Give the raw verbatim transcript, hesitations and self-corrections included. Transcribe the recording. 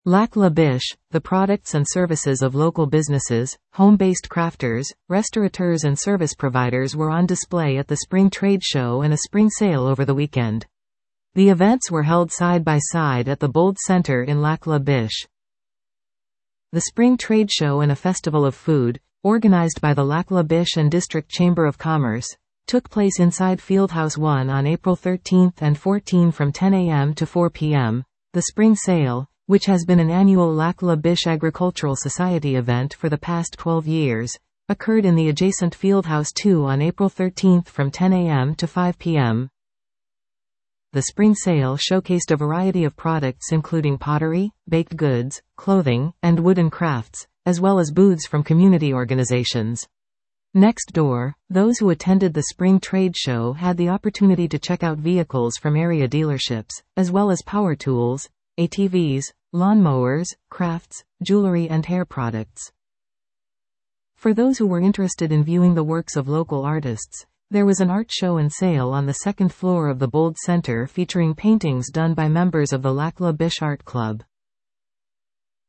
Lac La Biche, the products and services of local businesses, home-based crafters, restaurateurs and service providers were on display at the Spring Trade Show and a spring sale over the weekend. The events were held side by side at the Bold Center in Lac La Biche. The Spring Trade Show and a festival of food, organized by the Lac La Biche and District Chamber of Commerce, took place inside Fieldhouse one on April thirteenth and fourteenth from ten a m to four p m The Spring Sale, which has been an annual Lac La Biche Agricultural Society event for the past twelve years, occurred in the adjacent Fieldhouse two on April thirteenth from ten a m to five p m The Spring Sale showcased a variety of products including pottery, baked goods, clothing, and wooden crafts, as well as booths from community organizations. Next door, those who attended the Spring Trade Show had the opportunity to check out vehicles from area dealerships, as well as power tools, A T Vs, lawnmowers, crafts, jewelry and hair products. For those who were interested in viewing the works of local artists, there was an art show and sale on the second floor of the Bold Center featuring paintings done by members of the Lac La Biche Art Club.